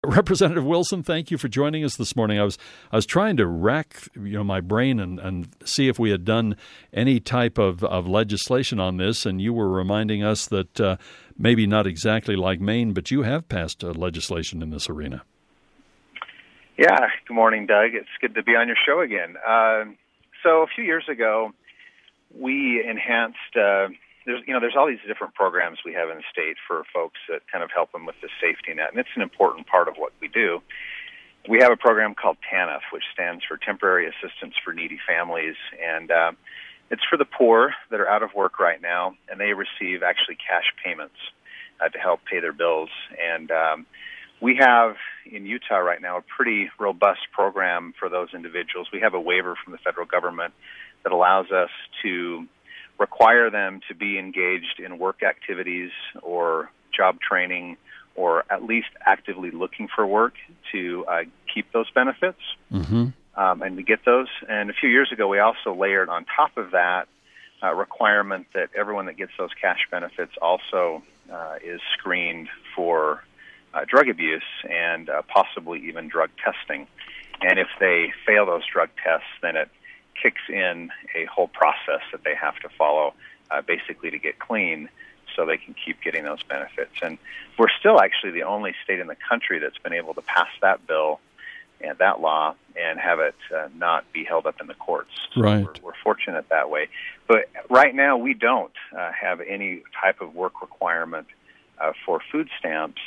Representative Wilson, thank you for joining us this morning. I was trying to rack my brain and see if we had done any type of legislation on this, and you were reminding us that maybe not exactly like Maine, but you have passed legislation in this arena. Yeah, good morning, Doug. It's good to be on your show again. So a few years ago, we enhanced. There's all these different programs we have in the state for folks that kind of help them with the safety net, and it's an important part of what we do. We have a program called TANF, which stands for Temporary Assistance for Needy Families, and it's for the poor that are out of work right now, and they receive actually cash payments to help pay their bills. And we have in Utah right now a pretty robust program for those individuals. We have a waiver from the federal government that allows us to require them to be engaged in work activities or job training or at least actively looking for work to keep those benefits and to get those. And a few years ago, we also layered on top of that requirement that everyone that gets those cash benefits also is screened for drug abuse and possibly even drug testing. And if they fail those drug tests, then it kicks in a whole process that they have to follow basically to get clean so they can keep getting those benefits. And we're still actually the only state in the country that's been able to pass that bill and that law and have it not be held up in the courts. Right. So we're fortunate that way. But right now we don't have any type of work requirement for food stamps.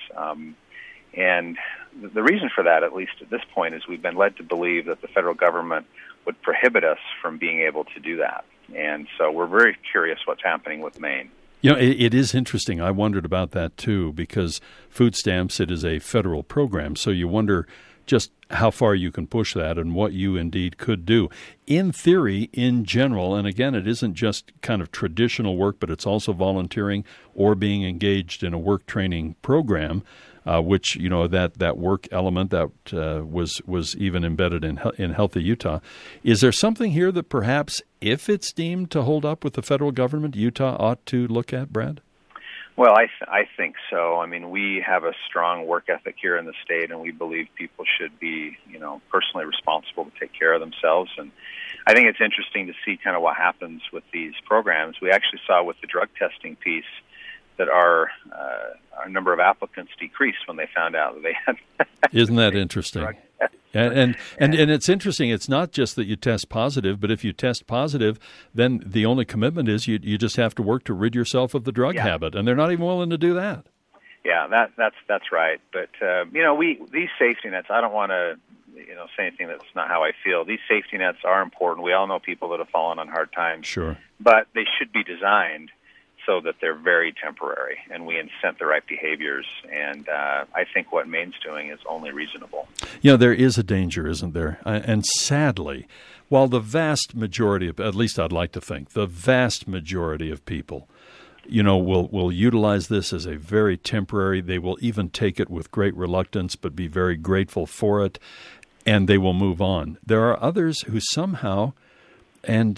And the reason for that, at least at this point, is we've been led to believe that the federal government would prohibit us from being able to do that. And so we're very curious what's happening with Maine. It is interesting. I wondered about that, too, because food stamps, it is a federal program. So you wonder just how far you can push that and what you indeed could do. In theory, in general, and again, it isn't just kind of traditional work, but it's also volunteering or being engaged in a work training program, which, that work element that was even embedded in Healthy Utah. Is there something here that perhaps, if it's deemed to hold up with the federal government, Utah ought to look at, Brad? Well, I think so. I mean, we have a strong work ethic here in the state, and we believe people should be, personally responsible to take care of themselves. And I think it's interesting to see kind of what happens with these programs. We actually saw with the drug testing piece that our number of applicants decreased when they found out that they had. Isn't that interesting? And it's interesting. It's not just that you test positive, but if you test positive, then the only commitment is you just have to work to rid yourself of the drug habit, and they're not even willing to do that. Yeah, that's right. But these safety nets. I don't want to say anything that's not how I feel. These safety nets are important. We all know people that have fallen on hard times. Sure, but they should be designed so that they're very temporary, and we incent the right behaviors. And I think what Maine's doing is only reasonable. There is a danger, isn't there? And sadly, while the vast majority of, at least I'd like to think, the vast majority of people, will utilize this as a very temporary, they will even take it with great reluctance, but be very grateful for it, and they will move on. There are others who somehow, and,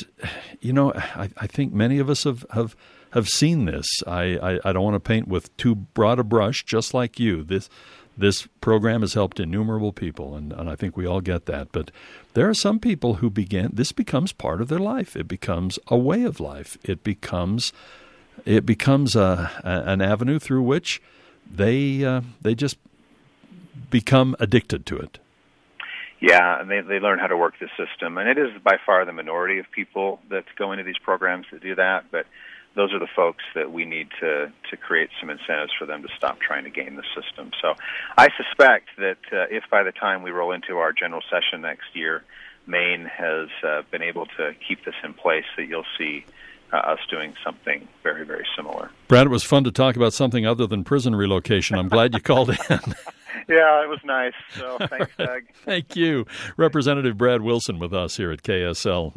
I think many of us have seen this. I don't want to paint with too broad a brush, just like you. This program has helped innumerable people, and I think we all get that. But there are some people who this becomes part of their life. It becomes a way of life. It becomes an avenue through which they just become addicted to it. Yeah, and they learn how to work the system. And it is by far the minority of people that go into these programs that do that, but those are the folks that we need to create some incentives for them to stop trying to game the system. So I suspect that if by the time we roll into our general session next year, Maine has been able to keep this in place, that you'll see us doing something very, very similar. Brad, it was fun to talk about something other than prison relocation. I'm glad you called in. Yeah, it was nice. So thanks, Doug. Thank you. Representative Brad Wilson with us here at KSL.